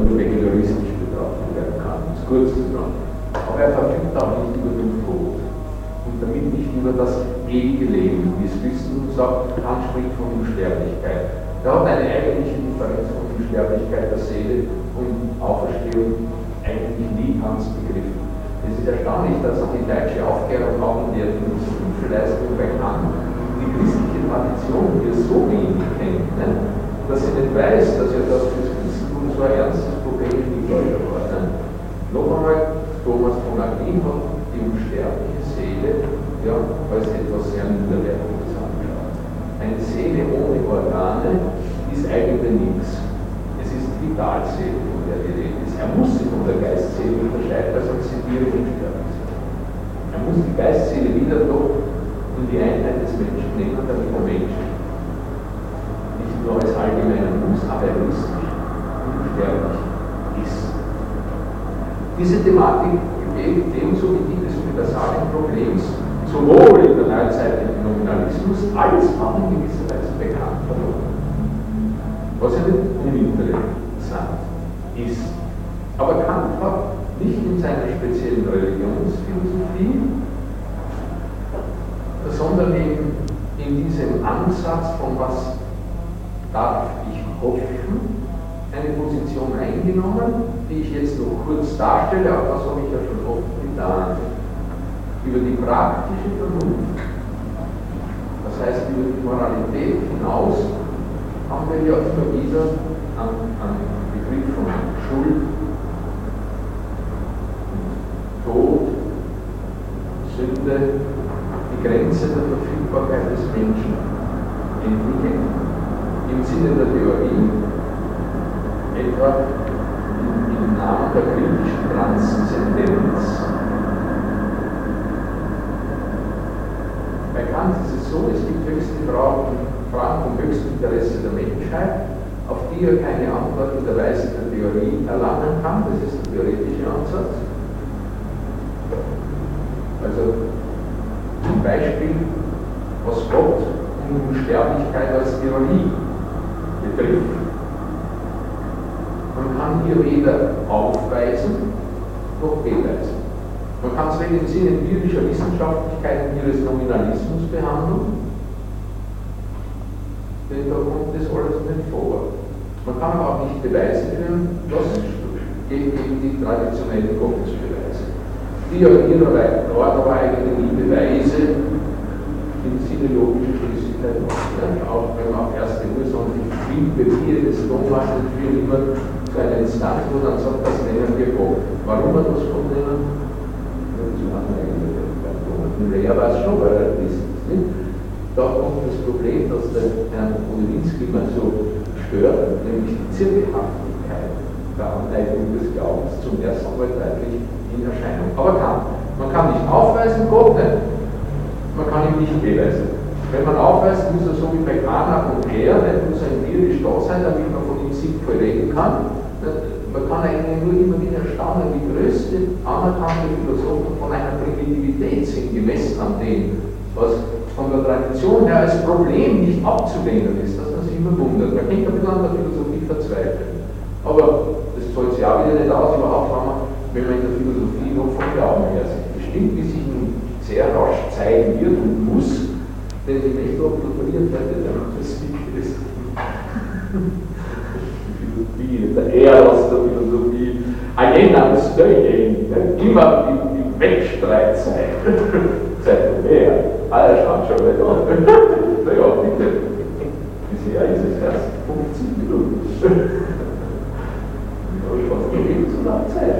nur behavioristisch betrachtet werden kann, um es kurz zu sagen. Aber er verfügt auch nicht über den Tod und damit nicht über das ewige Leben, wie es Christentum sagt. Kant spricht von Unsterblichkeit. Er hat eine eigentliche Differenz von Unsterblichkeit der Seele und Auferstehung eigentlich nie ganz begriffen. Es ist erstaunlich, dass auch die deutsche Aufklärung auch in der Philosophie-Leistung bei Kant die christliche Tradition hier so wenig kennt, ne? Dass sie nicht weiß, dass ja das für das Christentum so ein ernstes Problem wie Leute war. Ne? Noch einmal, Thomas von Aquin hat die unsterbliche Seele ja, als etwas sehr Niederwertiges angeschaut. Eine Seele ohne Organe ist eigentlich nichts. Es ist die Vitalseele, von der die Rede ist. Er muss sich von der Geistseele unterscheiden, weil sonst sind wir unsterblich. Er muss die Geistseele wieder doch in die Einheit des Menschen nehmen, damit der Mensch nicht nur als allgemeiner Muss, aber er ist unsterblich ist. Diese Thematik geht ebenso wie die des universalen Problems sowohl in der neuzeitlichen Nominalismus als auch in gewisser Weise bekannt verloren. Was ja nicht uninteressant ist. Aber Kant hat nicht in seiner speziellen Religionsphilosophie, sondern eben in diesem Ansatz von was darf ich hoffen, eine Position eingenommen, die ich jetzt noch kurz darstelle, aber das habe ich ja schon oft getan. Über die praktische Vernunft, das heißt über die Moralität hinaus, haben wir ja immer wieder einen Begriff von Schuld, Tod, Sünde, die Grenze der Verfügbarkeit des Menschen entwickelt, im Sinne der Theorie, etwa im Namen der kritischen Transzendenz. Bei Kant ist es so, es gibt höchste Fragen vom höchsten Interesse der Menschheit, auf die er keine Antwort in der Weise der Theorie erlangen kann. Das ist der theoretische Ansatz. Also zum Beispiel, was Gott und Unsterblichkeit als Theorie betrifft. Man kann hier weder aufweisen noch beweisen. Man kann es weder im Sinne empirischer Wissenschaftlichkeit ihres Nominalismus behandeln, denn da kommt das alles nicht vor. Man kann aber auch nicht Beweise führen, das gegen die traditionellen Gottesbeweise, die ja in ihrer Art aber eigentlich nie Beweise im Sinne logischer Schlüssigkeit machen. Ja, auch wenn man auf erste Ursachen viel Papier des Thomas führt immer zu einer Instanz, wo dann sagt, das nennen wir Gott. Warum wir das Gott nennen? Er weiß schon, weil er ist. Da kommt das Problem, das der Herrn Podewinski immer so stört, nämlich die Zirkelhaftigkeit der Anleitung des Glaubens zum ersten Mal deutlich in Erscheinung. Aber man kann nicht aufweisen, Gott nicht. Man kann ihn nicht beweisen. Wenn man aufweist, muss er so wie bei Karnak und Herr, muss er empirisch da sein, damit man von ihm sinnvoll reden kann. Man kann eigentlich nur immer wieder erstaunen, wie größte anerkannte Philosophen von einer Primitivität sind, gemessen an dem, was von der Tradition her als Problem nicht abzulehnen ist, dass man sich immer wundert. Man kennt ein bisschen an der Philosophie verzweifeln. Aber das zahlt sich auch wieder nicht aus, überhaupt, wenn man in der Philosophie noch vom Glauben her sieht. Bestimmt, wie sich nun sehr rasch zeigen wird und muss, denn die Welt operiert wird, damit das nicht ist. Der Eros der Philosophie, Agenda des Stöcking, immer die Wettstreitzeit, Zeit mehr, alle schauen schon wieder an. Naja, bitte, bisher ist es erst 15 Minuten. Was geht so lange Zeit?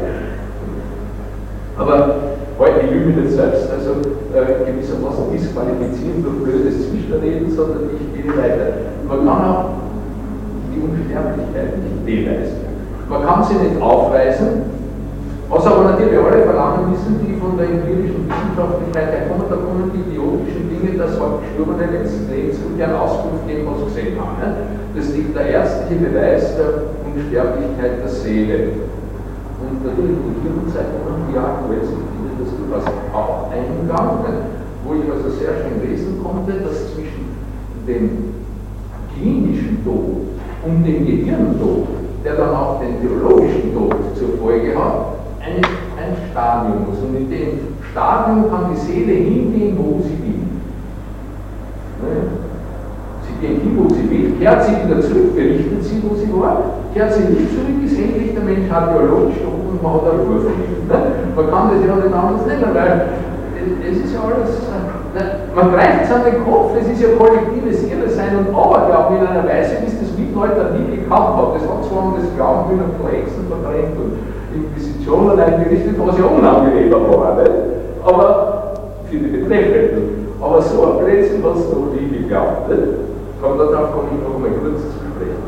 Aber heute die Lüge nicht selbst, also gewissermaßen disqualifizieren durch blödes Zwischenreden, sondern ich gehe weiter. Man kann auch die Unsterblichkeit nicht beweisen. Man kann sie nicht aufweisen, was aber natürlich alle verlangen müssen, die von der empirischen Wissenschaftlichkeit herkommen. Da kommen die idiotischen Dinge, das hat gestorbene letzten Lebens und die eine Auskunft geben, was sie gesehen haben. Das liegt der ärztliche Beweis der Unsterblichkeit der Seele. Und natürlich in ihren Zeiten und die aktuell sind, findet das durchaus auch Eingang, wo ich also sehr schön lesen konnte, dass zwischen dem klinischen Tod und dem Gehirntod der dann auch den theologischen Tod zur Folge hat, ein Stadium muss. Und in dem Stadium kann die Seele hingehen, wo sie will. Sie geht hin, wo sie will, kehrt sie wieder zurück, berichtet sie, wo sie war, kehrt sie nicht zurück, ist endlich der Mensch hat theologisch und man hat eine Ruhe von ihm. Man kann das ja nicht anders nennen, weil es ist ja alles, man greift es an den Kopf, es ist ja kollektives Irrsein und Aberglauben in einer Weise, wie es das Mittelalter nie gekannt hat. Das hat zwar um das Glauben wieder von Hexen verdrängt und Inquisition allein gerichtet, was ja unangenehmer war, nicht? Aber für die Betreffenden. Aber so ein Blödsinn hat es noch nie geglaubt. Darauf komme ich noch einmal kurz zu sprechen.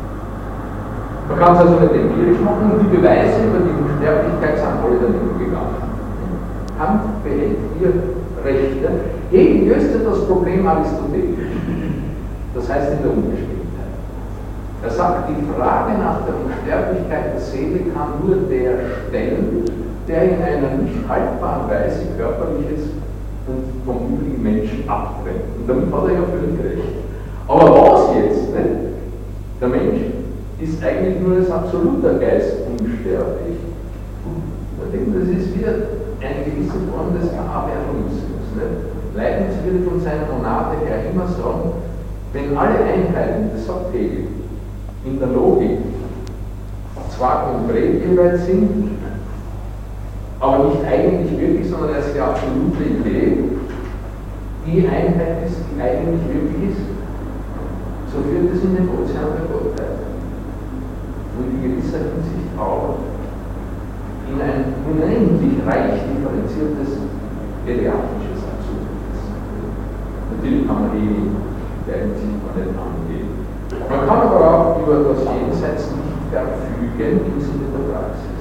Man kann es also nicht empirisch machen und die Beweise über die Unsterblichkeit sind alle daneben gegangen. Kant behält hier Rechte. Hegel löste das Problem aristotelisch. Das heißt in der Unbestimmtheit. Er sagt, die Frage nach der Unsterblichkeit der Seele kann nur der stellen, der in einer nicht haltbaren Weise körperliches und vom übrigen Menschen abtrennt. Und damit hat er ja völlig recht. Aber was jetzt? Ne? Der Mensch ist eigentlich nur als absoluter Geist unsterblich. Ich denke, das ist wieder eine gewisse Form des Averroismus. Ne? Leibniz würde von seiner Monade her immer sagen, wenn alle Einheiten, das sagt Hegel, in der Logik zwar konkret jeweils sind, aber nicht eigentlich wirklich, sondern als die absolute Idee, die Einheit ist, die eigentlich wirklich ist, so führt es in den Ozean der Gottheit. Und in gewisser Hinsicht auch in ein unendlich reich differenziertes geriatrisches Absurdes. Natürlich kann man der Hinsicht mal nicht angehen. Man kann aber auch über das Jenseits nicht verfügen im Sinne der Praxis.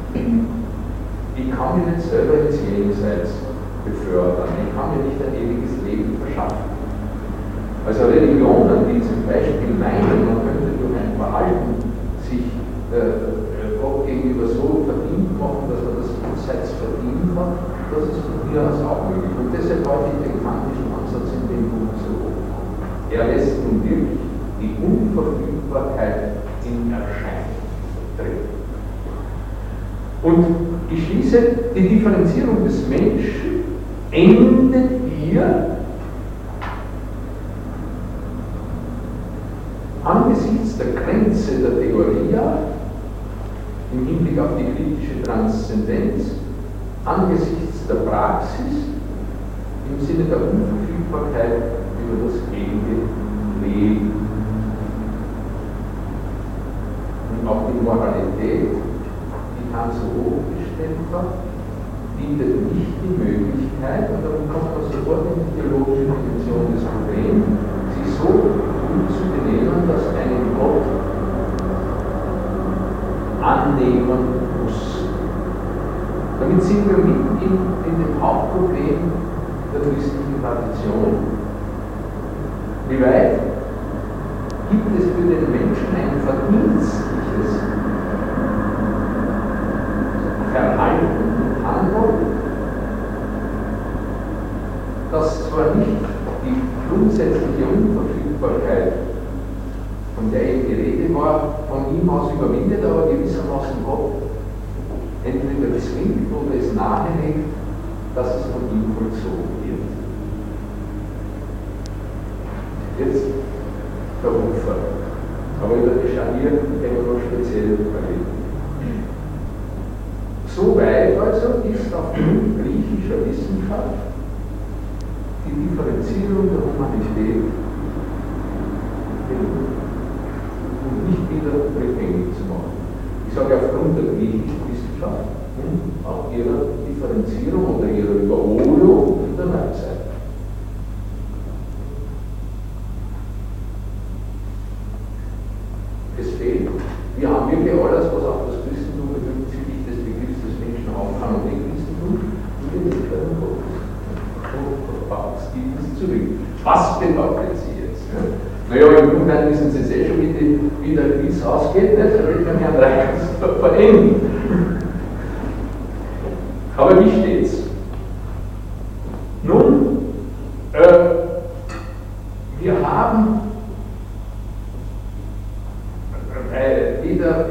Ich kann mich nicht selber ins Jenseits befördern, ich kann mir nicht ein ewiges Leben verschaffen. Also Religionen, die zum Beispiel meinen, man könnte durch ein Verhalten sich Gott gegenüber so verdient machen, dass man das Jenseits verdient hat, das ist von mir aus auch möglich. Und deshalb halte ich den kantischen Ansatz in dem Buch so hoch. Er lässt nun wirklich die Unverfügbarkeit in Erscheinung treten. Und ich schließe, die Differenzierung des Menschen endet hier angesichts der Grenze der Theoria im Hinblick auf die kritische Transzendenz, angesichts der Praxis im Sinne der Unverfügbarkeit über das ewige Leben. Und auch die Moralität, die Kant so hochgestellt hat, bietet nicht die Möglichkeit, und damit kommt man sofort in die theologische Dimension des Problems, sich so gut zu benehmen, dass einen Gott annehmen muss. Damit sind wir mit in dem Hauptproblem der christlichen Tradition. Wie weit gibt es für den Menschen ein verdienstliches Verhalten und Handeln, das zwar nicht die grundsätzliche Unverfügbarkeit, von der eben die Rede war, von ihm aus überwindet, aber gewissermaßen Gott entweder zwingt oder es nahelegt, dass es von ihm vollzogen wird. Jetzt der Ufer. Aber über die Scharnier können wir noch speziell überlegen. Soweit also ist aufgrund griechischer Wissenschaft die Differenzierung der Humanität und nicht wieder rückgängig zu machen. Ich sage aufgrund der griechischen Wissenschaft und auch ihrer Differenzierung oder ihrer Überholung in der Neuzeit. Es fehlt, wir haben wirklich alles, was auch das Christentum bezüglich des Begriffs des Menschen haben kann und den Christentum und den Willen Gottes. Und zurück. Was bedeutet sie jetzt? Ne? Naja, im Grunde wissen Sie sehr schon, wie der Quiz ausgeht, ne? Da wird man Herrn Reichers verenden. Aber wie steht's? Nun, wir haben wieder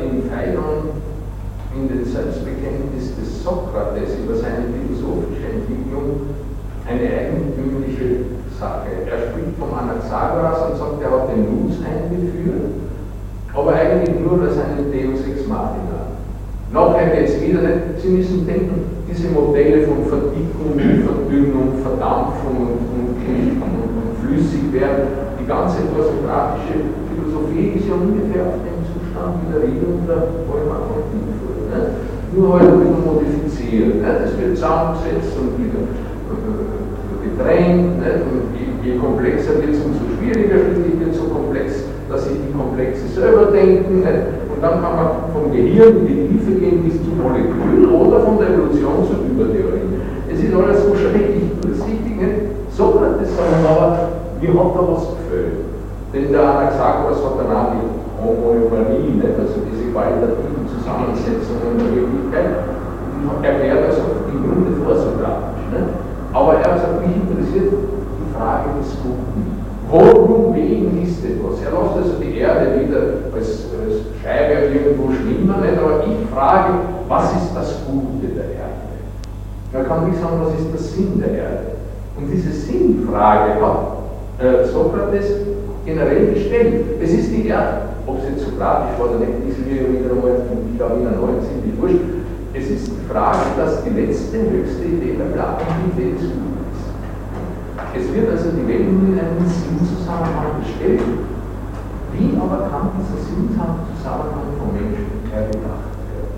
Sache. Er spricht vom Anaxagoras und sagt, er hat den Nous eingeführt, aber eigentlich nur als einen Deus Ex Machina. Nachher geht es wieder nicht. Sie müssen denken, diese Modelle von Verdickung, Verdünnung, Verdampfung und Flüssigwerden, die ganze vorsokratische Philosophie ist ja ungefähr auf dem Zustand wie der Rede und der Vollmacht von Tiefel. Nur halt ein bisschen modifiziert. Es wird zusammengesetzt und wieder gedrängt. Und je komplexer wird es, umso schwieriger wird es so komplex, dass sie die Komplexe selber denken. Und dann kann man vom Gehirn in die Tiefe gehen bis zum Molekül oder von der Evolution zur Übertheorie. Es ist alles so schrecklich durchsichtig. Sokrates sagt aber, mir hat da was gefällt. Denn der Anaxagoras hat dann auch die Homonymie, also diese qualitativen Zusammensetzungen der Wirklichkeit, erklärt also im Grunde vorsokratisch. Aber er sagt, mich interessiert die Frage des Guten. Worum wegen ist etwas? Er lässt also die Erde wieder als Scheibe irgendwo schwimmen, aber ich frage, was ist das Gute der Erde? Man kann nicht sagen, was ist der Sinn der Erde? Und diese Sinnfrage hat Sokrates generell gestellt. Es ist die Erde, ob es jetzt sokratisch war oder nicht, ist mir wieder einmal, ich glaube, in der neuen ziemlich wurscht. Es ist die Frage, dass die letzte, höchste Idee der Platonität des Guten ist. Es wird also die Welt in einen Sinnzusammenhang gestellt. Wie aber kann dieser Sinnzusammenhang vom Menschen hergebracht werden?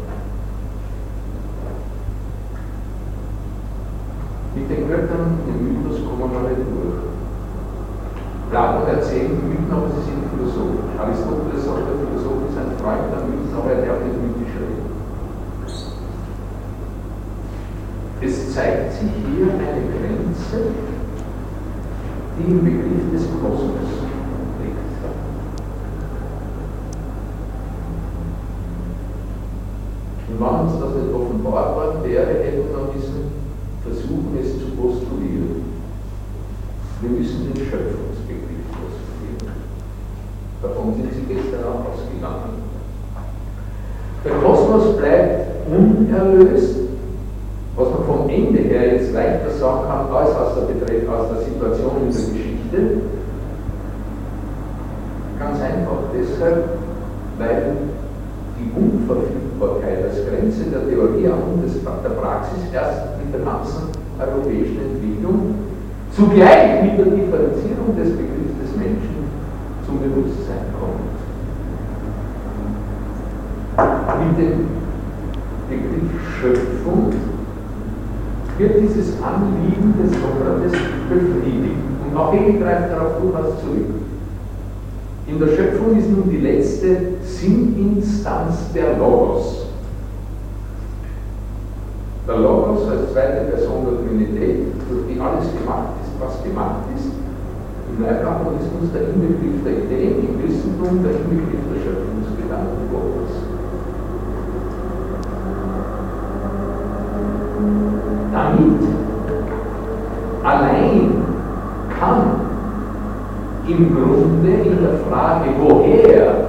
Mit den Göttern im Mythos kommen wir nicht durch. Platon erzählt Mythen, aber sie sind philosophisch. Aristoteles sagt, der Philosoph ist ein Freund der Mythen, aber er darf nicht mythisch reden. Es zeigt sich hier eine Grenze, die im Begriff des Kosmos liegt. Und wenn uns das nicht offenbart worden wäre, hätten wir müssen versuchen, es zu postulieren. Wir müssen den Schöpfungsbegriff postulieren. Davon sind Sie gestern auch ausgegangen. Der Kosmos bleibt unerlöst, was man vom Ende her jetzt leichter sagen kann, als aus der Situation in der Geschichte. Ganz einfach deshalb, weil die Unverfügbarkeit als Grenze der Theorie und der Praxis erst mit der ganzen europäischen Entwicklung zugleich mit der Differenzierung des Begriffs des Menschen zum Bewusstsein kommt. Mit dem Begriff Schöpfung wird dieses Anliegen des Sokrates befriedigt. Und auch Hegel greift darauf durchaus zurück. In der Schöpfung ist nun die letzte Sinninstanz der Logos. Der Logos als zweite Person der Trinität, durch die alles gemacht ist, was gemacht ist. Im Neuplatonismus der Inbegriff der Ideen, im Christentum der Inbegriff der Schöpfungsgedanken Gottes. Damit allein kann im Grunde in der Frage, woher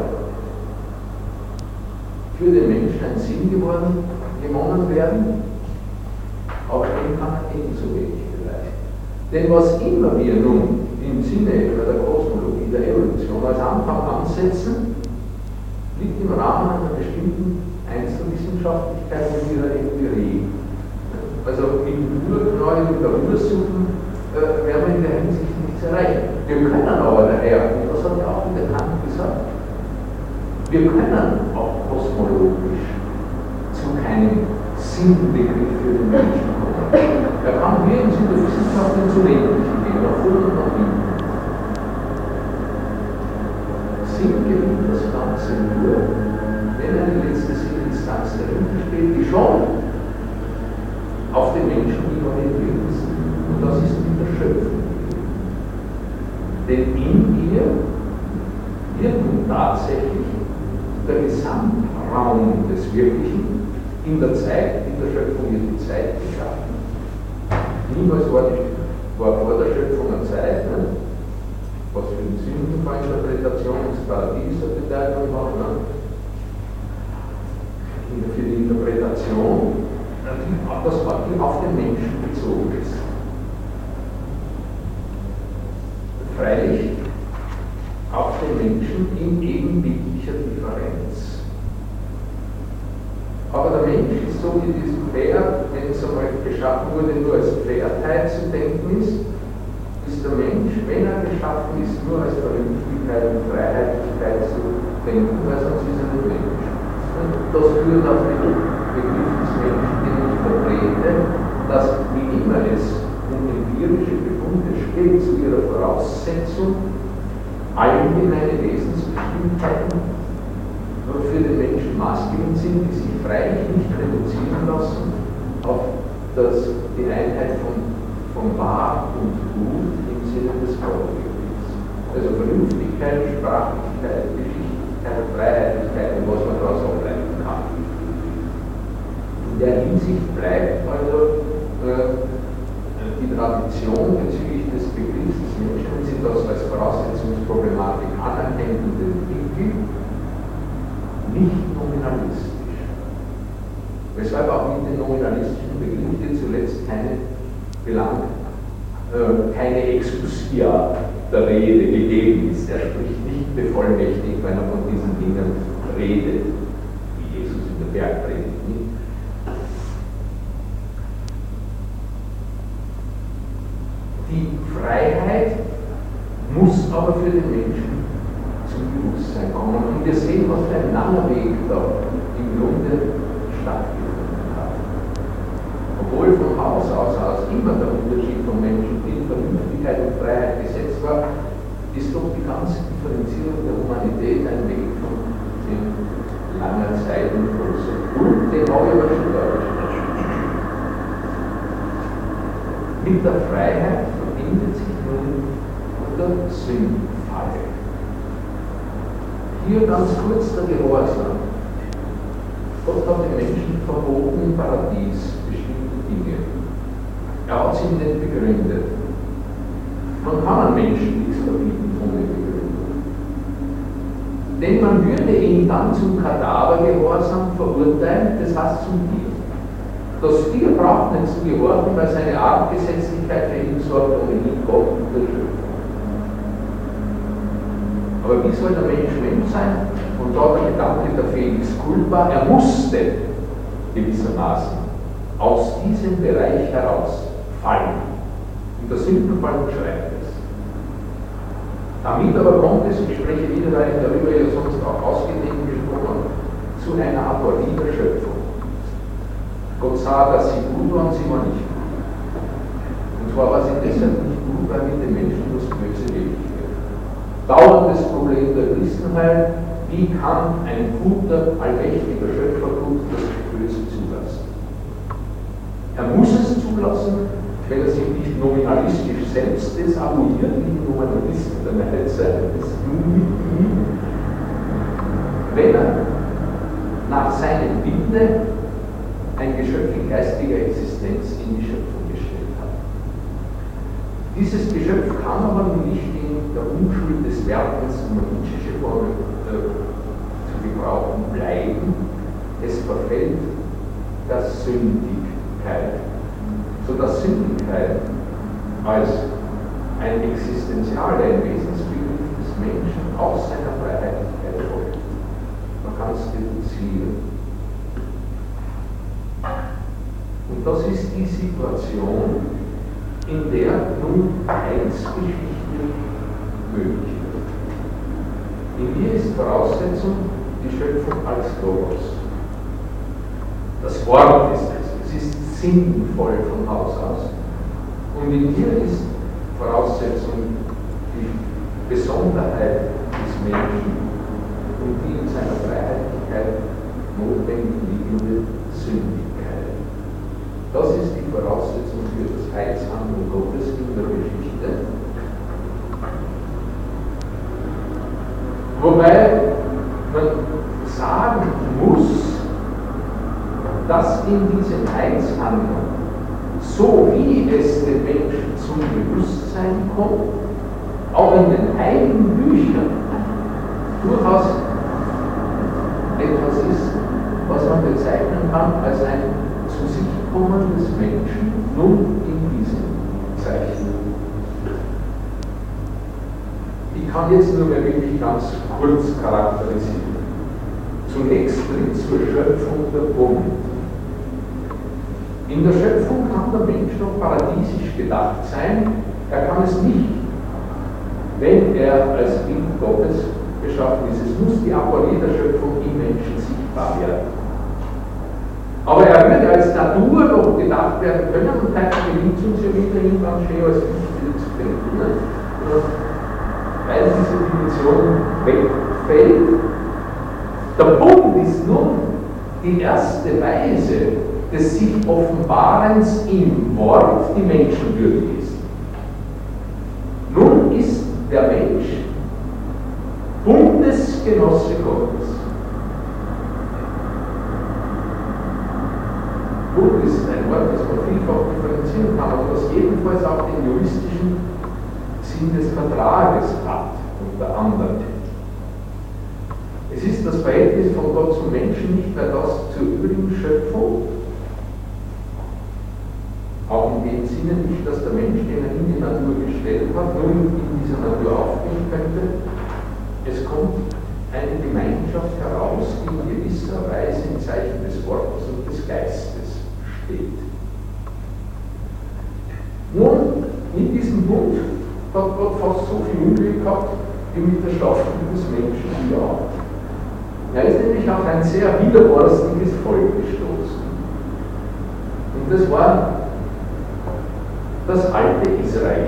für den Menschen ein Sinn gewonnen werden, auch dem kann er ebenso wenig beweisen. Denn was immer wir nun im Sinne der Kosmologie, der Evolution als Anfang ansetzen, liegt im Rahmen einer bestimmten Einzelwissenschaftlichkeit und ihrer Empirie. Also mit Urknäuel oder Ursuchen werden wir in der Hinsicht nichts erreichen. Wir können aber daher, und das hat ja auch der Kant gesagt, wir können auch kosmologisch zu keinem Sinnbegriff für den Menschen kommen. Er kann nirgends in der Wissenschaft ins Unendliche gehen, nach vorne und nach hinten. Sinn gelingt das Ganze nur, wenn eine letzte Sinninstanz dahinter steht, die schon auf den Menschen orientiert ist. Und das ist mit der Schöpfung. Denn in ihr wird nun tatsächlich der Gesamtraum des Wirklichen in der Zeit, in der Schöpfung wird die Zeit geschaffen. Niemals war vor der Schöpfung eine Zeit, was für die Sündenfallinterpretation des Paradies eine Bedeutung hat, für die Interpretation, das auf den Menschen bezogen ist. Aber der Mensch ist so wie dieses Pferd, wenn es einmal geschaffen wurde, nur als Pferdheit zu denken ist der Mensch, wenn er geschaffen ist, nur als Vernünftigkeit und Freiheitlichkeit zu denken, weil sonst ist er nicht Mensch. Und das führt auf den Begriff des Menschen, den ich vertrete, dass wie immer es um empirische Befunde steht, zu ihrer Voraussetzung allgemeine Wesensbestimmtheiten für den Menschen maßgebend sind, die sich freilich nicht reduzieren lassen auf die Einheit von wahr und gut im Sinne des Gottbegriffs. Also Vernünftigkeit, Sprachlichkeit, Geschichtlichkeit, Freiheitlichkeit und was man daraus ableiten kann. In der Hinsicht bleibt also die Tradition bezüglich des Begriffs des Menschen, wenn sie das als Voraussetzungsproblematik anerkennt und entwickelt, nicht nominalistisch. Weshalb auch mit dem nominalistischen Begriff hier zuletzt keine Exousia der Rede gegeben ist. Er spricht nicht bevollmächtigt, wenn er von diesen Dingen redet, wie Jesus in der Bergpredigt. Die Freiheit muss aber für den Menschen zum Bewusstsein kommen. Und wir sehen, was für ein langer Weg da im Grunde stattgefunden hat. Obwohl von Haus aus immer der Unterschied von Menschen in Vernünftigkeit und Freiheit gesetzt war, ist doch die ganze Differenzierung der Humanität ein Weg von langer Zeit und großer. Und den habe ich aber schon dargestellt. Mit der Freiheit verbindet sich nun der Sündenfall. Hier ganz kurz der Gehorsam. Gott hat den Menschen verboten im Paradies bestimmte Dinge. Er hat sie nicht begründet. Man kann einem Menschen nichts verbieten ohne Begründung. Denn man würde ihn dann zum Kadavergehorsam verurteilen, das heißt zum Tier. Das Tier braucht nicht zu gehorchen, weil seine Artgesetzlichkeit für ihn sorgt, ohnehin Gott und der Schöpfer. Aber wie soll der Mensch Mensch sein? Und da der Gedanke der Felix culpa, er musste gewissermaßen aus diesem Bereich heraus fallen. Und der Sündenfall beschreibt es. Damit aber kommt es, ich spreche wieder, weil ich darüber ja sonst auch ausgedehnt gesprochen, zu einer Aporie der Schöpfung. Gott sah, dass sie gut war und sie war nicht gut. Und zwar war sie deshalb nicht gut, weil mit den Menschen das Böse wirklich wird. Dauerndes Problem der Christenheit, wie kann ein guter, allmächtiger Schöpfer gut das Böse zulassen? Er muss es zulassen, wenn er sich nicht nominalistisch selbst desavouiert, wie die Nominalisten der Neuzeit des wenn er nach seinem Bilde ein Geschöpf in geistiger Existenz in die Schöpfung gestellt hat. Dieses Geschöpf kann aber nicht in der Unschuld des Werkens, um eine Nietzsche Formel zu gebrauchen, bleiben. Es verfällt der Sündigkeit, sodass Sündigkeit als ein existenzialer, ein Wesensbegriff des Menschen aus seiner Freiheitlichkeit folgt. Man kann es reduzieren. Und das ist die Situation, in der nun Heilsgeschichte möglich wird. In ihr ist Voraussetzung die Schöpfung als Logos. Das Wort ist es ist sinnvoll von Haus aus. Und in ihr ist Voraussetzung die Besonderheit des Menschen und die in seiner Freiheitlichkeit notwendig liegende Sündigkeit. Das ist die Voraussetzung für das Heilshandeln Gottes in der Geschichte. Wobei man sagen muss, dass in diesem Heilshandeln, so wie es den Menschen zum Bewusstsein kommt, auch in den heiligen Büchern durchaus etwas ist, was man bezeichnen kann als ein zu sich kommen des Menschen nun in diesem Zeichen. Ich kann jetzt nur mehr wirklich ganz kurz charakterisieren. Zunächst tritt zur Schöpfung der Bund. In der Schöpfung kann der Mensch noch paradiesisch gedacht sein, er kann es nicht, wenn er als Kind Gottes geschaffen ist. Es muss die Aporie der Schöpfung im Menschen sichtbar werden. Aber er würde als Natur noch gedacht werden können, und heute gelingt es uns ja wieder irgendwann schön als Wichtige zu denken, ne? Weil diese Dimension wegfällt. Der Bund ist nun die erste Weise des sich Offenbarens im Wort, die menschenwürdig ist. Nun ist der Mensch Bundesgenosse Gottes. Bund ist ein Wort, das man vielfach differenzieren kann, aber das jedenfalls auch den juristischen Sinn des Vertrages hat, unter anderem. Es ist das Verhältnis von Gott zum Menschen nicht mehr das zur übrigen Schöpfung, auch in dem Sinne nicht, dass der Mensch, den er in die Natur gestellt hat, nur in dieser Natur aufgehen könnte. Es kommt eine Gemeinschaft heraus, die in gewisser Weise im Zeichen des Wortes und des Geistes steht. Nun, in diesem Bund hat Gott fast so viel Unglück gehabt, wie mit der Schaffung des Menschen hier auch. Er ist nämlich auf ein sehr widerborstiges Volk gestoßen. Und das war das alte Israel.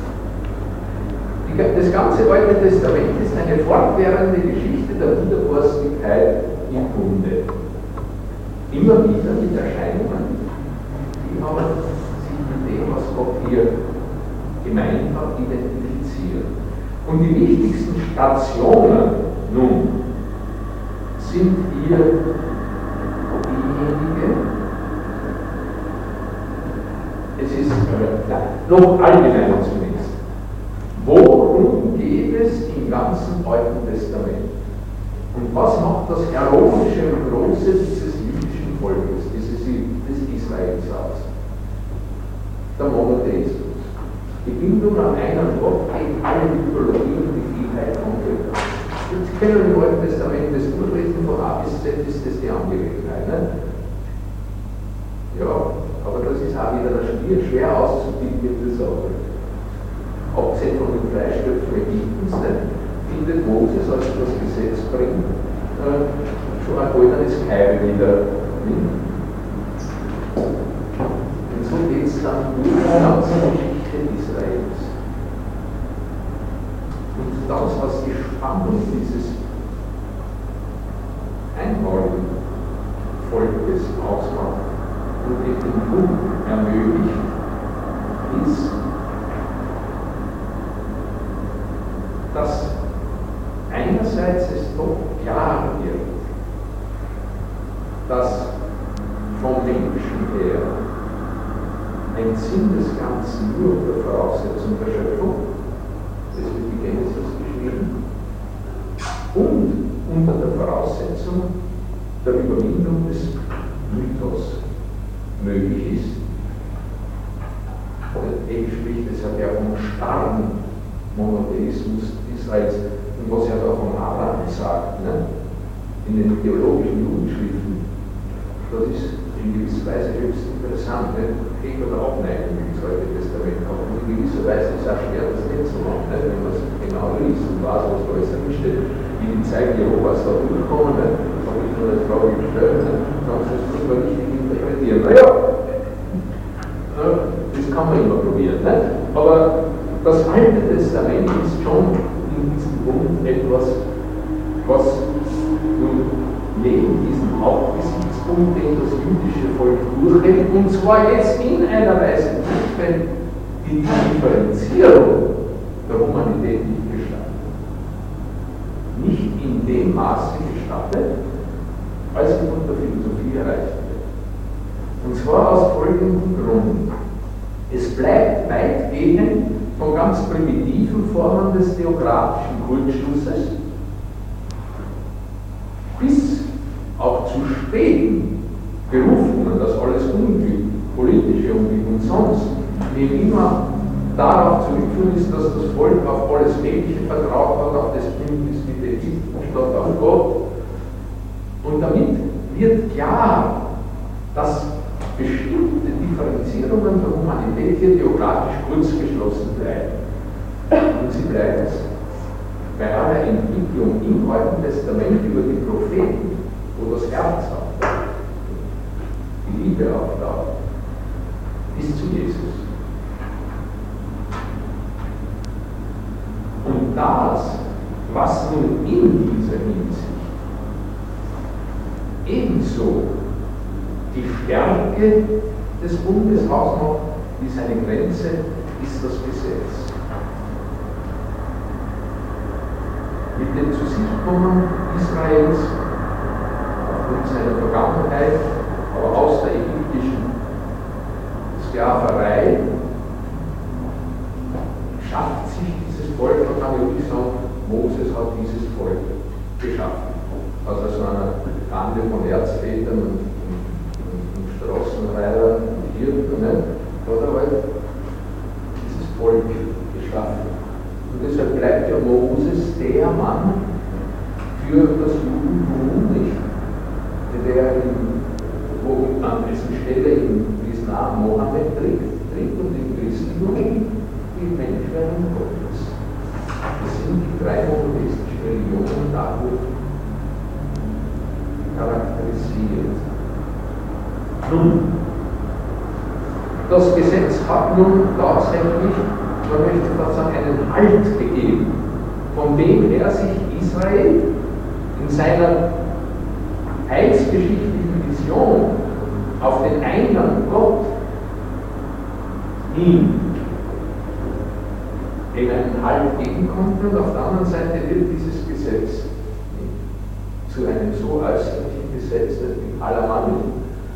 Das ganze Alte Testament ist eine fortwährende Geschichte der Widerborstigkeit im Bunde. Immer wieder mit Erscheinungen, die aber sich mit dem, was Gott hier gemeint hat, identifizieren. Und die wichtigsten Stationen nun sind hier diejenige, es ist noch allgemeiner zunächst. Worum geht es im ganzen Alten Testament? Und was macht das Heroische und Große dieses jüdischen Volkes, des Israels aus? Der Monotheismus. Die Bindung an einen Gott gegen alle Mythologien und die Vielheit von Göttern. Sie können im Alten Testament das durchlesen, von A bis Z ist das die Angelegenheit. Ne? Ja, aber das ist auch wieder schwer auszubilden, das auch. Abgesehen von den Fleischtöpfen Ägyptens, findet Moses, als er das Gesetz bringt, schon ein goldenes Kalb wieder. Und so geht es dann durch die ganze Geschichte Israels. Und das, was die Spannung dieses einmaligen Volkes ausmacht und den Bund ermöglicht, ist, dass einerseits es doch klar wird, dass vom Menschen her ein Sinn des Ganzen nur unter Voraussetzung der Schöpfung, das wird die Genesis geschrieben, und unter der Voraussetzung der Überwindung des Mythos möglich ist. Eben spricht es ja vom starren Monotheismus Israels und was er da von Abraham sagt, ne? In den theologischen Judenschriften, das ist in gewisser Weise höchst interessant, ne? Hegel oder Abneigung ins Alte Testament, aber in gewisser Weise ist es auch schwer, das nicht zu machen, ne? Wenn man es genau liest und weiß, was da alles drinsteht, wie die Zeichen Jehovas da durchkommen, ne? Das habe ich nur als Frage gestellt, ne? Dann muss das nicht richtig interpretieren. Naja, das kann man immer probieren, ne? Aber das Alte Testament ist schon in diesem Bund etwas, was nun neben diesem Hauptbesitzbund, den das jüdische Volk durchhält, und zwar jetzt in einer Weise nicht, wenn die Differenzierung der Humanität nicht gestattet. Nicht in dem Maße gestattet, als sie von der Philosophie erreicht wird. Und zwar aus folgendem Grund. Es bleibt weitgehend von ganz primitiven Formen des theokratischen Kultschlusses bis auch zu späten Berufungen, dass alles Unglück, politische Unglück und sonst, wie immer darauf zurückführen ist, dass das Volk auf alles Mögliche vertraut hat, auf das Bündnis mit Ägypten statt auf Gott Und damit wird klar, dass bestimmte Differenzierungen der Humanität hier theokratisch kurzgeschlossen bleiben. Und sie bleiben es. Bei aller Entwicklung im Alten Testament über die Propheten, wo das Herz hat, die Liebe auftaucht, bis zu Jesus. Und das, was nun in dieser Hinsicht ebenso die Stärke des Bundes ausmacht, wie seine Grenze, ist das Gesetz. Mit dem Zusichtkommen Israels aufgrund seiner Vergangenheit, aber aus der ägyptischen Sklaverei, schafft sich dieses Volk, man kann ja nicht sagen, Moses hat dieses Volk geschaffen. Also so einer Bande von Erzvätern und Straßenreitern und Hirten, ne? Hat er halt dieses Volk geschaffen. Und deshalb bleibt ja Moses der Mann für das Judentum nicht, der wo an dessen Stelle im Islam Mohammed tritt und im Christentum die Menschwerdung Gottes. Das sind die drei monotheistischen Religionen dadurch charakterisiert. Nun, das Gesetz hat nun tatsächlich, man möchte fast sagen, einen Halt gegeben, von dem her sich Israel in seiner heilsgeschichtlichen Vision auf den einen Gott hin in einen Halt geben konnte, und auf der anderen Seite wird dieses Gesetz zu einem so äußerlichen Gesetz, das in aller Mann.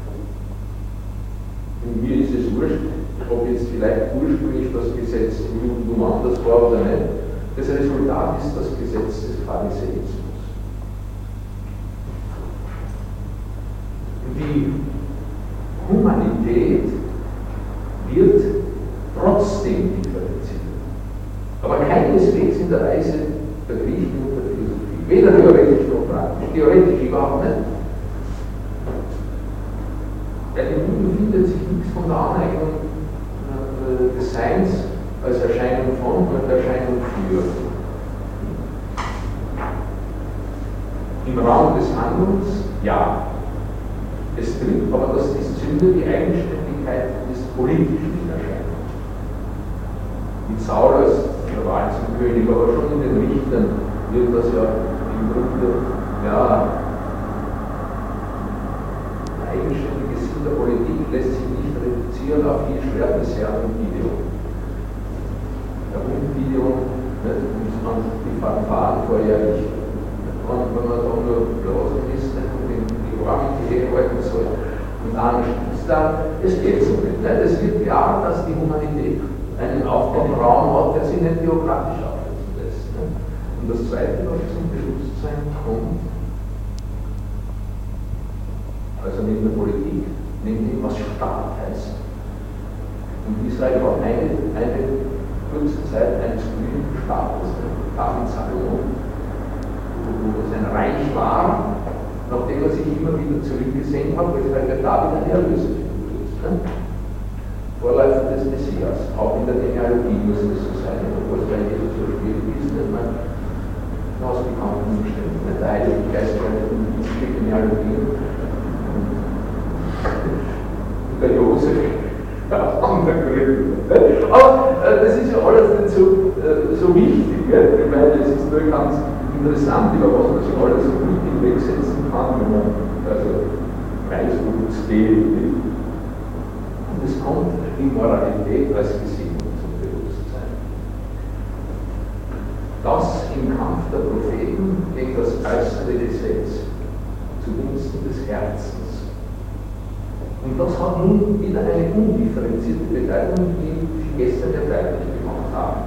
Und mir ist es wurscht, ob jetzt vielleicht ursprünglich das Gesetz im Judentum anders war oder nicht. Das Resultat ist das Gesetz des Pharisäismus. Die Humanität wird trotzdem differenziert, aber keineswegs in der Weise der Griechen und der Philosophie, weder theoretisch noch praktisch, theoretisch überhaupt nicht. Bei den Juden findet sich nichts von der Aneignung des Seins als Erscheinung von und Erscheinung für. Im Raum des Handelns, ja. Es tritt aber, dass die Sünde die Eigenständigkeit des Politischen erscheint. Mit Saul als der Wahl zum König, aber schon in den Richtern wird das ja im Grunde, ja, eigenständige Sinn der Politik lässt sich nicht reduzieren auf die Schwertesherren und Gideon. Der Hund Gideon, muss man die Fanfaren vorjährlich, wenn man da nur blasen ist und die Ohren herhalten soll und dann stützt da, es geht so nicht. Es wird klar, dass die Humanität einen Aufgabenraum hat, der sich nicht theokratisch auflösen lässt. Und das Zweite, was zum Bewusstsein kommt, also neben der Politik, neben dem, was Staat heißt. Und Israel war eine kurze Zeit eines grünen Staates, David Salomon, wo es ein Reich war, nachdem er sich immer wieder zurückgesehen hat, weil der David ein Erlöserfigur ist. Vorläufer des Messias, auch in der Genealogie muss es so sein, obwohl es bei Jesus so schwierig ist, dass man aus bekannten Umständen, der Heilige Geist die Genealogie. Der Josef, der andere Gründe. Aber das ist ja alles nicht so wichtig, weil es ist nur ganz interessant, über was man sich alles so gut hinwegsetzen kann, wenn man also weiß, worum es geht. Und es kommt Immoralität als Gesinnung zum Bewusstsein. Das im Kampf der Propheten gegen das äußere Gesetz zugunsten des Herzens. Und das hat nun wieder eine undifferenzierte Bedeutung, die Sie gestern ja deutlich gemacht haben.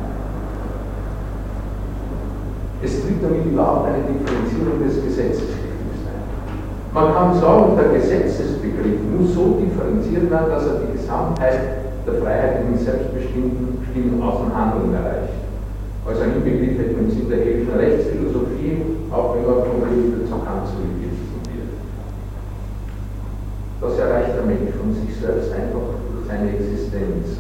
Es tritt damit überhaupt eine Differenzierung des Gesetzesbegriffs ein. Man kann sagen, der Gesetzesbegriff muss so differenziert werden, dass er die Gesamtheit der Freiheit in Selbstbestimmung aus dem Handeln erreicht. Also ein Begriff im Sinn der Hegelischen Rechtsphilosophie, auch wenn man vom Richter zum Kant zurückgewiesen wird. Das erreicht der Mensch von sich selbst einfach durch seine Existenz.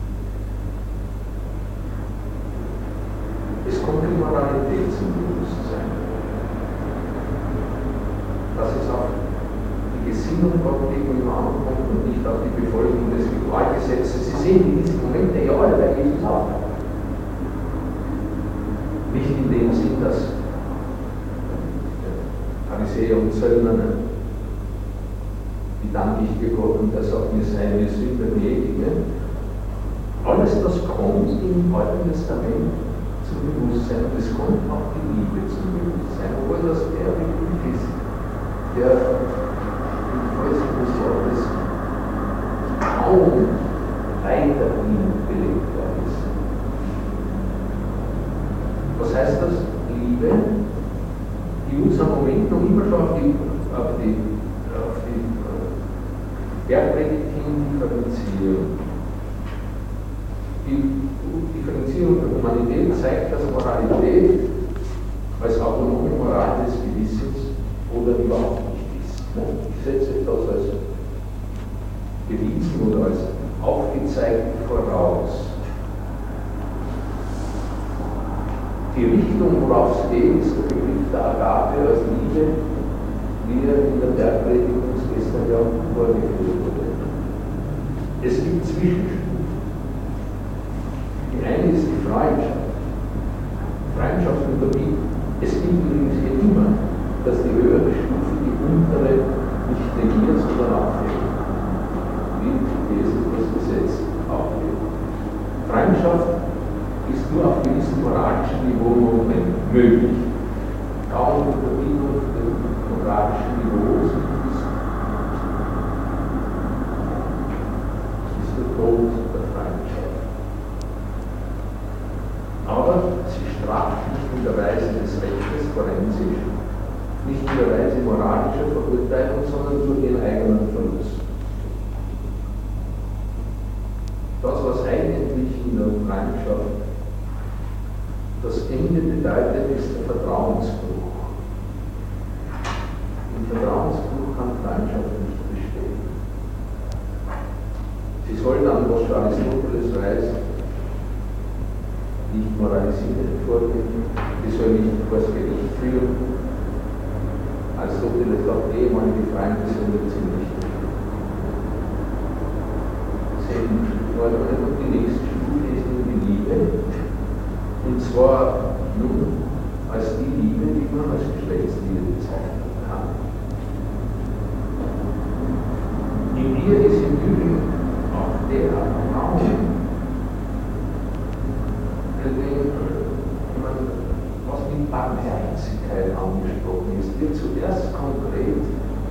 Es kommt die Moralität zum Bewusstsein. Dass es auf die Gesinnung Gott gegenüber ankommt und nicht auf die Befolgung des Ritualgesetzes. Sie sehen in diesen Momente ja alle bei Jesus auch. Nicht in dem Sinn, dass Pharisäer und Zöllner, wie danke ich dir Gott und er sagt, mir sei mir Sünder gnädige. Alles das kommt im Alten Testament zum Bewusstsein und es kommt auch die Liebe zum Bewusstsein, obwohl das der Begriff ist, der im Vollsinn des Wortes kaum weiterhin belegt worden ist. Was heißt das? Liebe, die uns am Moment noch immer schon auf die Bergpredigt hin differenzieren. Die Differenzierung der Humanität zeigt, dass Moralität als autonome Moral des Gewissens oder überhaupt nicht ist. Ich setze das als bewiesen oder als aufgezeigt voraus. Die Richtung, worauf es geht, ist der Begriff der Agape als Liebe, wie er in der Bergpredigt uns gestern ja vorgeführt wurde. Es gibt Zwischenstufen. Die eine ist die Freundschaft. Freundschaft unterbieten. Es gibt übrigens hier immer, dass die höhere Stufe die untere nicht negiert, sondern aufhebt. Wie Jesus das Gesetz aufhebt. Freundschaft ist nur auf gewissem moralischen Niveau möglich. Kaum Unterbindung des moralischen Niveaus ist der Tod der Freundschaft. Aber sie straft nicht in der Weise des Rechtes forensisch, nicht in der Weise moralischer Verurteilung, sondern durch ihren eigenen Verlust. Das, was eigentlich in der Freundschaft das Ende bedeutet, ist der Vertrauensbruch. Im Vertrauensbruch kann Freundschaft nicht bestehen. Sie soll dann, was schon Aristoteles weiß, nicht moralisierend vorgehen, sie soll nicht vor das Gericht führen. Aristoteles sagt, ehemalige Freunde sind nicht ziemlich. Und die nächste Stufe ist nun die Liebe. Und zwar nun als die Liebe, die man als Geschlechtsliebe bezeichnen kann. In ihr ist im Übrigen auch der Raum, was mit Barmherzigkeit angesprochen ist, wird zuerst konkret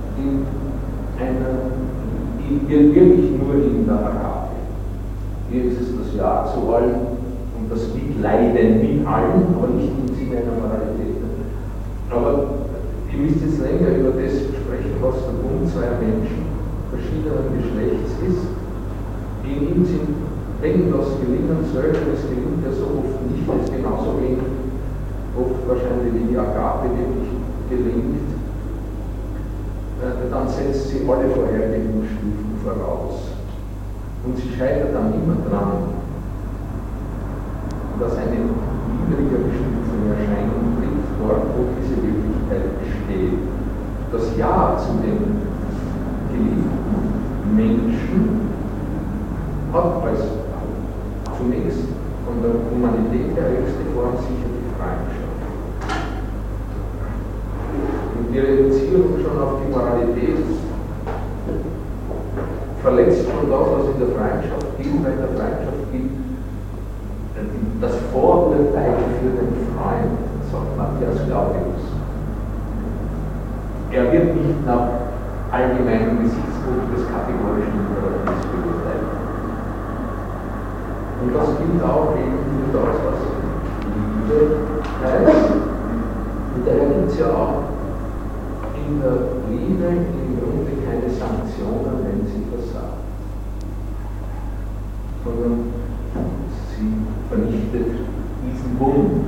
wirklich nur in der Agape. Hier ist es das Ja zu allen und das Mitleiden mit allen, aber nicht im Sinne einer Moralität. Aber ihr müsst jetzt länger über das sprechen, was der Bund zweier Menschen verschiedenen Geschlechts ist, die in ihm sind, wenn das gelingen soll, und es gelingt ja so oft nicht, es genauso wenig oft wahrscheinlich wie die Agape wirklich gelingt, dann setzt sie alle vorhergehenden Stufen voraus. Und sie scheitert dann immer dran, dass eine niedrigere Stufe in Erscheinung tritt, dort wo diese Wirklichkeit besteht. Das Ja zu den geliebten Menschen hat als zunächst von der Humanität der höchste Form sicher die Freundschaft. Und die Reduzierung schon auf die Moralität verletzt schon das, was in der Freundschaft gilt, weil in der Freundschaft gilt das Vorurteil für den Freund, sagt Matthias Claudius. Er wird nicht nach allgemeinem Gesichtspunkt des kategorischen Imperativs beurteilt. Und das gilt auch eben für das, was Liebe heißt. Und daher gibt es ja auch in der Liebe im Grunde keine Sanktionen, wenn sie versagt, sondern sie vernichtet diesen Bund.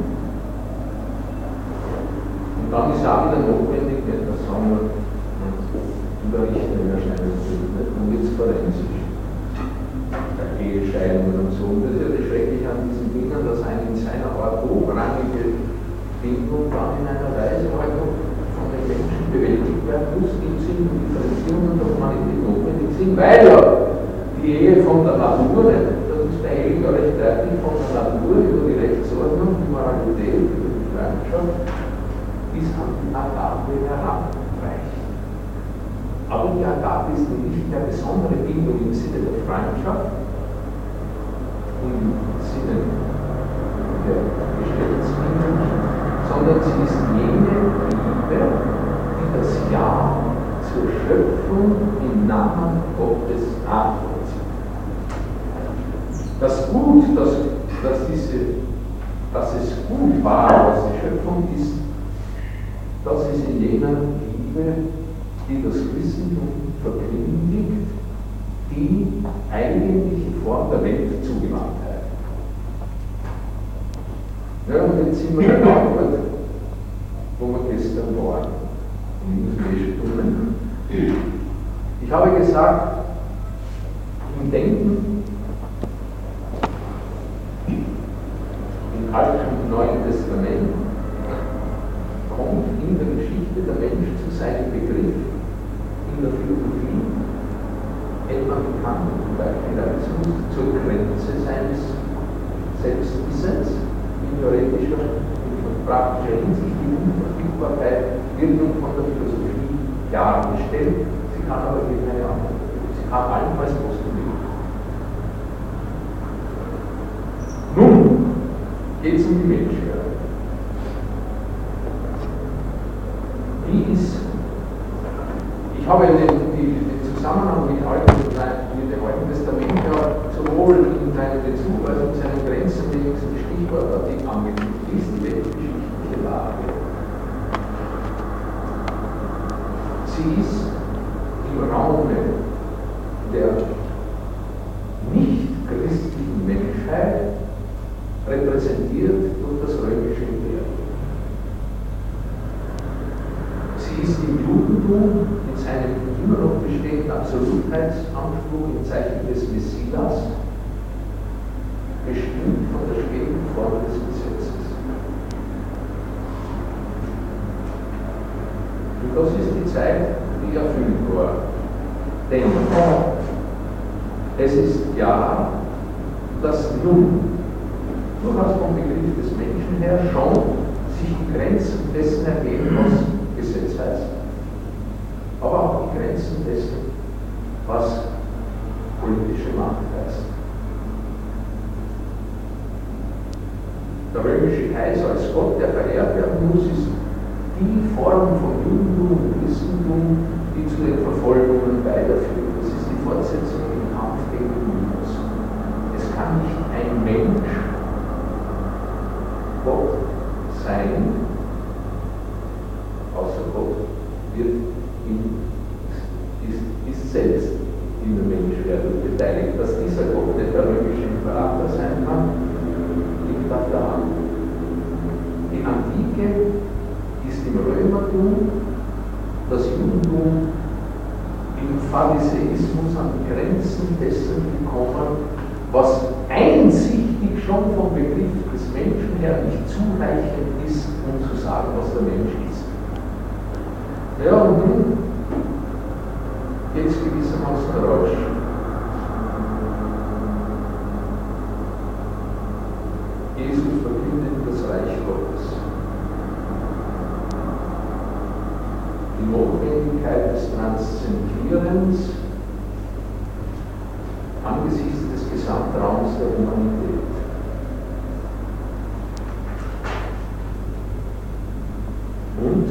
Und dann ist auch wieder notwendig, etwas sagen wir, Unterricht in Erscheinung bringt, und jetzt forensisch. Ehescheidungen und so. Und das ist ja das Schreckliche an diesen Dingen, dass eine in seiner Art hochrangige Bindung dann in einer Weise halt noch von den Menschen bewältigt werden muss, im Sinne von Differenzierung der Humanität notwendig sind, weil ja die Ehe von der Natur, das ist der Hegel recht deutlich, von der Natur über die Rechtsordnung, die Moralität, über die Freundschaft, bis an die Agape heranreicht. Aber die Agape ist nicht eine besondere Bindung im Sinne der Freundschaft, im Sinne der Geschlechtsbindung, sondern sie ist jene Liebe, die das Ja zur Schöpfung im Namen Gottes nachvollzieht. Das Gut, dass es gut war, was die Schöpfung ist, das ist in jener Liebe, die das Christentum verkündigt, die eigentliche Form der Weltzugewandtheit. Ja, und jetzt sind wir genau dort, wo wir gestern waren, in diesen Stunden. Ich habe gesagt, im Denken, im Alten und Neuen Testament, kommt in der Geschichte der Mensch zu seinem Begriff, in der Philosophie, etwa bekannt zum Beispiel zur Grenze seines Selbstwissens, in theoretischer und praktischer Hinsicht. Die Unverfügbarkeit wird nun von der Philosophie klargestellt, sie kann aber hier keine Antwort geben. Sie kann allenfalls postulieren. Nun geht es um die Menschheit. Ich habe den Zusammenhang mit dem Alten Testament ja sowohl in seinem Bezug als auch in seinen Grenzen wenigstens stichwortartig angelegt. Wie ist die weltgeschichtliche Lage? Sie ist im Raume der nicht-christlichen Menschheit repräsentiert durch das römische Imperium. Sie ist im Judentum mit seinem immer noch bestehenden Absolutheitsanspruch im Zeichen des Messias bestimmt von der späten Form des Gesetzes. Und das ist die Zeit, die erfüllt war. Denn es ist klar, dass nun durchaus vom Begriff des Menschen her schon sich die Grenzen dessen ergeben, was Gesetz heißt, aber auch die Grenzen dessen, was politische Macht heißt. Der römische Kaiser als Gott, der verehrt werden muss, ist die Form von Judentum und Christentum, die zu den Verfolgungen weiterführt. Das ist die Fortsetzung im Kampf gegen den Mythos. Es kann nicht ein Mensch Gott sein, außer Gott ist selbst in der Menschwerdung beteiligt. Dass dieser Gott nicht der römische Imperator sein kann, liegt auf der Hand. Die Antike ist im Römertum, das Judentum im Pharisäismus an die Grenzen dessen gekommen, was einsichtig schon vom Begriff des Menschen her nicht zureichend ist, um zu sagen, was der Mensch ist. Ja, und nun geht es gewissermaßen raus. Jesus verkündet das Reich Gottes. Die Notwendigkeit des Transzendierens angesichts des Gesamtraums der Humanität. Und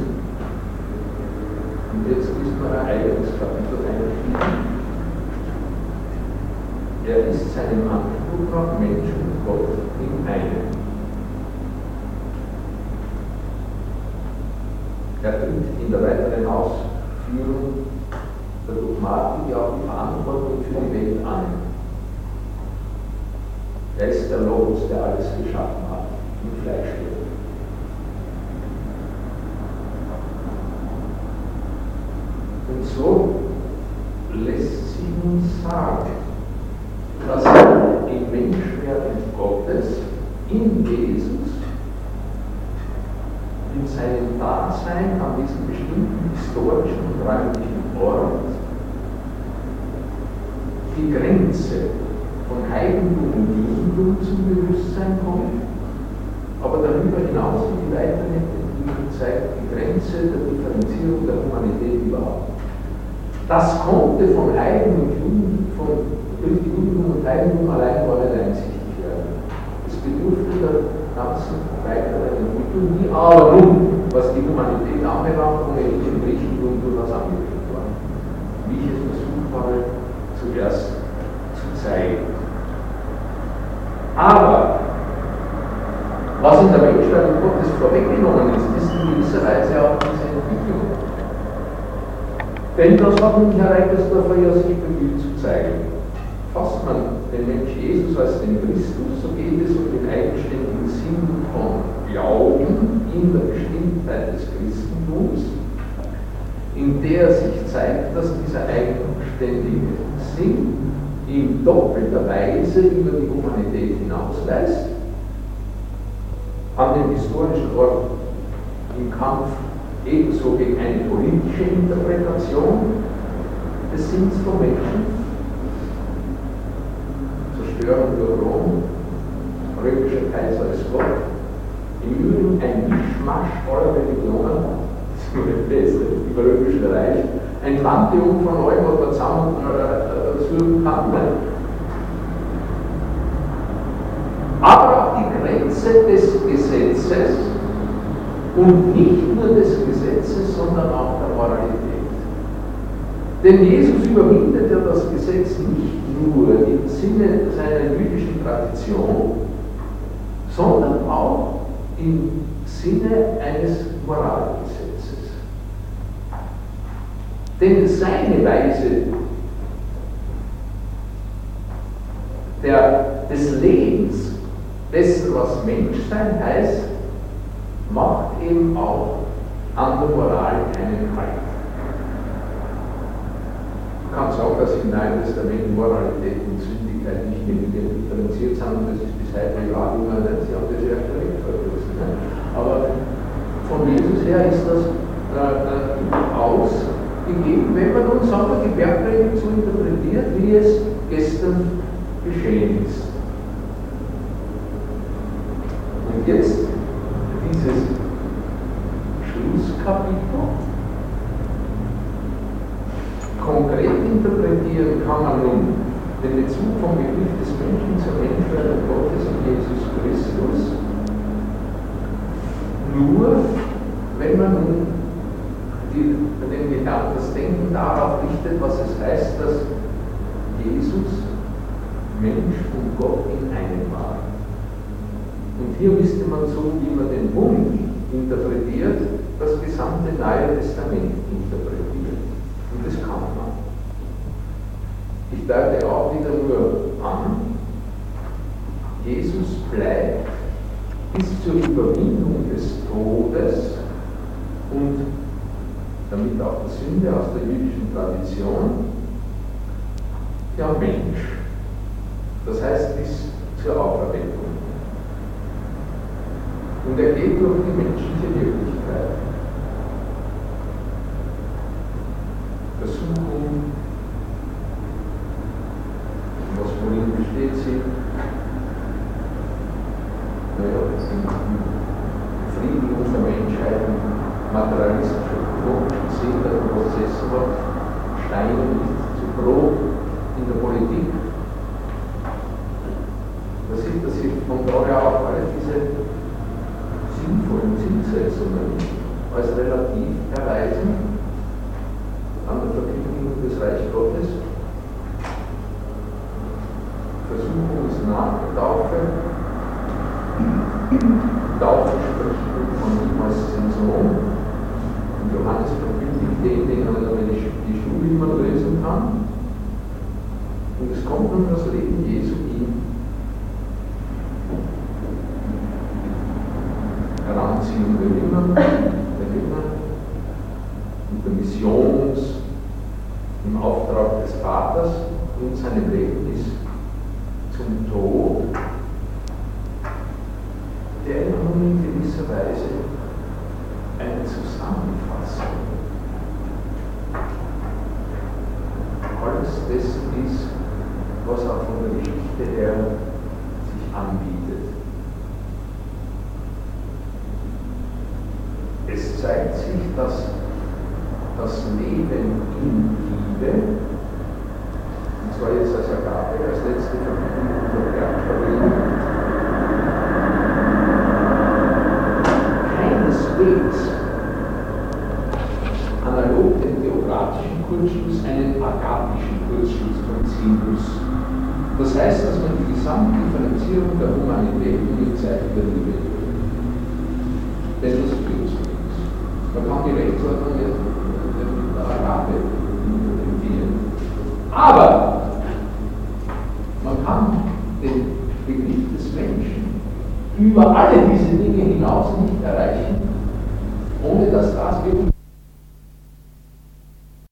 jetzt ist noch ein eigenes Kapitel eingefügt. Er ist seinem Anspruch nach Mensch und Gott im einen. Er tritt in der weiteren Ausführung der Dogmatik auch die Verantwortung für die Welt an. Er ist der Logos, der alles geschaffen hat, im Fleischwerdung. Und so sagt, dass im Menschwerden Gottes, in Jesus, in seinem Dasein an diesem bestimmten historischen und räumlichen Ort die Grenze von Heidentum und Judentum zum Bewusstsein kommt, aber darüber hinaus in die weitere Entwicklung zeigt die Grenze der Differenzierung der Humanität überhaupt. Das konnte von Heiden und Juden, durch Judentum und Heidentum allein gar nicht einsichtig werden. Es bedurfte der ganzen weiteren Entwicklung, die aber nun, was die Humanität anbelangt, von ähnlichem Griechentum durchaus angeführt war. Wie ich es versucht habe, zuerst zu zeigen. Aber was in der Menschwerdung Gottes vorweggenommen ist in gewisser Weise auch diese Entwicklung. Denn das hat mich Herr Eikersdorfer ja sich bemüht zu zeigen. Fasst man den Mensch Jesus als den Christus, so geht es um den eigenständigen Sinn von Glauben in der Bestimmtheit des Christentums, in der sich zeigt, dass dieser eigenständige Sinn in doppelter Weise über die Humanität hinausweist, an dem historischen Ort im Kampf ebenso gegen eine politische Interpretation des Sinns von Menschen, Zerstörung durch Rom, römischer Kaiser ist Gott, im Übrigen ein Mischmasch aller Religionen, das ist nur das Beste, im römischen Reich, ein Pantheon von allem, was man zusammensuchen kann. Aber auch die Grenze des Gesetzes und nicht nur des Gesetzes, sondern auch der Moralität. Denn Jesus überwindet ja das Gesetz nicht nur im Sinne seiner jüdischen Tradition, sondern auch im Sinne eines Moralgesetzes. Denn seine Weise des Lebens, dessen, was Menschsein heißt, macht eben auch an der Moral keinen Halt. Man kann sagen, dass im Neuen Testament Moralität und Sündigkeit nicht genügend differenziert sind, und das ist bis heute ja immer nicht, sie haben das ja korrekt vergessen. Aber von Jesus her ist das ausgegeben, wenn man nun sagt, die Bergpredigt so interpretiert, wie es gestern geschehen ist. Und jetzt dieses Schlusskapitel. Konkret interpretieren kann man nun den Bezug vom Begriff des Menschen zur Menschwerdung Gottes in Jesus Christus nur, wenn man nun das Denken darauf richtet, was es heißt, dass Jesus Mensch und Gott in einem war. Und hier müsste man so, wie man den Bund interpretiert, das gesamte Neue Testament interpretieren. Und das kann man. Ich deute auch wieder nur an, Jesus bleibt bis zur Überwindung des Todes und damit auch der Sünde aus der jüdischen Tradition der Mensch. Das heißt bis zur Auferweckung. Und er geht durch die menschliche Wirklichkeit. Versuchung, was worin besteht sie? Naja, das sind Befriedigung der Menschheit, materialistischer Sinn der Prozess wird, Steine nicht zu Brot in der Politik. Man sieht, dass sich von daher auch alle diese sinnvollen Zielsetzungen als relativ erweisen an der Verkündigung des Reich Gottes. Versuchung ist nach der Taufe. Taufe spricht von ihm als Sensoren. Und Johannes verkündigt den man die Schule immer lösen kann. Und es kommt nun das Leben Jesu ihm. Heranziehung der Jünger und der Missions- und Auftrag des Vaters in seinem Leben bis zum Tod, der nun in gewisser Weise eine Zusammenfassung alles dessen ist, was auch von der Geschichte her sich anbietet. Es zeigt sich, dass das Leben in Liebe, und zwar jetzt als Agape, als letzte Verbindung der Bergverbindung, keineswegs analog dem theokratischen Kurzschluss einen agapischen Kurzschluss vollziehen muss. Das heißt, dass man die Gesamtdifferenzierung der Humanität in die Zeit der Liebe tut. Wenn das für uns ist. Man kann die Rechtsordnung nicht mit der Agape interpretieren. Aber man kann den Begriff des Menschen über alle diese Dinge hinaus nicht erreichen, ohne dass das wirklich